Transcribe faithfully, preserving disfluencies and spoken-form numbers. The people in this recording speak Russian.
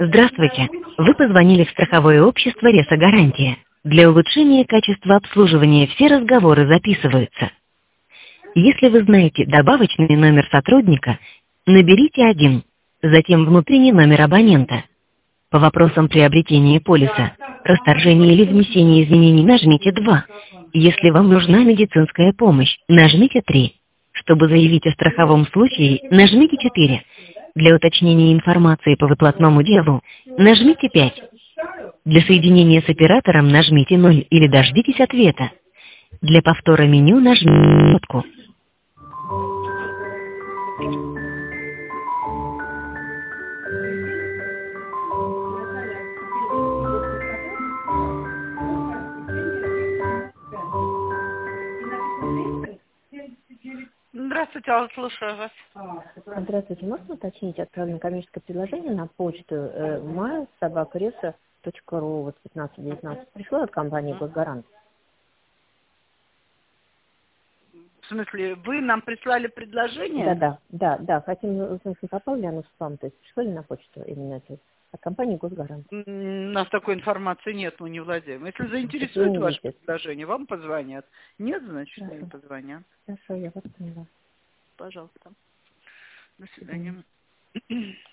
Здравствуйте. Вы позвонили в страховое общество «Ресо-гарантия». Для улучшения качества обслуживания все разговоры записываются. Если вы знаете добавочный номер сотрудника, наберите один, затем внутренний номер абонента. По вопросам приобретения полиса, расторжения или внесения изменений нажмите два. Если вам нужна медицинская помощь, нажмите три. Чтобы заявить о страховом случае, нажмите четыре. Для уточнения информации по выплатному делу, нажмите пять. Для соединения с оператором нажмите ноль или дождитесь ответа. Для повтора меню нажмите кнопку. Здравствуйте, Алла, слушаю вас. Здравствуйте, можно уточнить отправлено коммерческое предложение на почту э, mail собака реса точка ру вот пятнадцать девятнадцать пришло от компании «Госгарант». В смысле, вы нам прислали предложение? Да, да, да, да. Хотим узнать, не попал ли оно в спам, то есть пришло ли на почту именно это от компании «Госгарант». У нас такой информации нет, мы не владеем. Если заинтересует ваше Извините. предложение, вам позвонят. Нет, значит, Хорошо. не позвонят. Хорошо, я вас поняла. Пожалуйста. До свидания.